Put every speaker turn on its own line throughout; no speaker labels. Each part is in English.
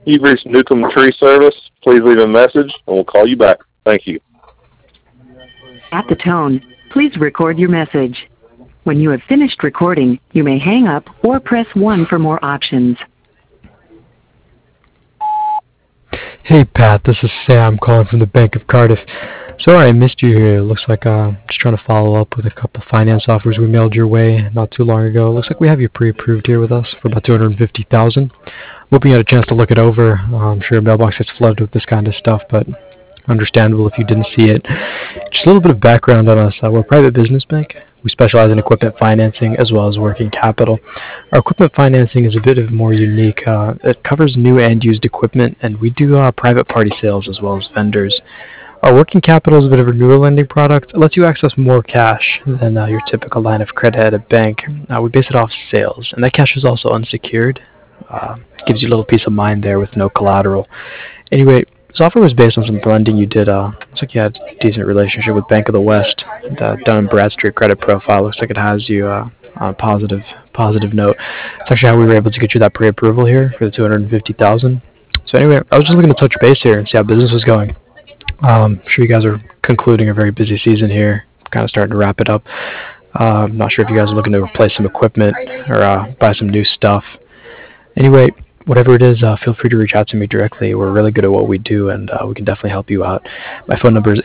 You've reached Newcomb Tree Service. Please leave a message, and we'll call you back. Thank you.
At the tone, please record your message. When you have finished recording, you may hang up or press 1 for more options.
Hey Pat, this is Sam calling from the Bank of Cardiff. Sorry I missed you here. Looks like just trying to follow up with a couple finance offers we mailed your way not too long ago. Looks like we have you pre-approved here with us for about $250,000. Hoping you had a chance to look it over. I'm sure your mailbox gets flooded with this kind of stuff, but understandable if you didn't see it. Just a little bit of background on us. We're a private business bank. We specialize in equipment financing as well as working capital. Our equipment financing is a bit more unique. It covers new and used equipment, and we do private party sales as well as vendors. Our working capital is a bit of a newer lending product. It lets you access more cash than your typical line of credit at a bank. We base it off sales, and that cash is also unsecured. Gives you a little peace of mind there with no collateral. Anyway, this offer was based on some lending you did. Looks like you had a decent relationship with Bank of the West. Dun & Bradstreet credit profile looks like it has you on a positive note. That's actually how we were able to get you that pre-approval here for the $250,000. So anyway, I was just looking to touch base here and see how business was going. I'm sure you guys are concluding a very busy season here, kind of starting to wrap it up. I'm not sure if you guys are looking to replace some equipment or buy some new stuff. Anyway, whatever it is, feel free to reach out to me directly. We're really good at what we do, and we can definitely help you out. My phone number is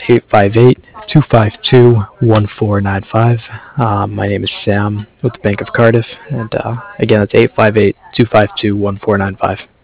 858-252-1495. My name is Sam with the Bank of Cardiff, and again, that's 858-252-1495.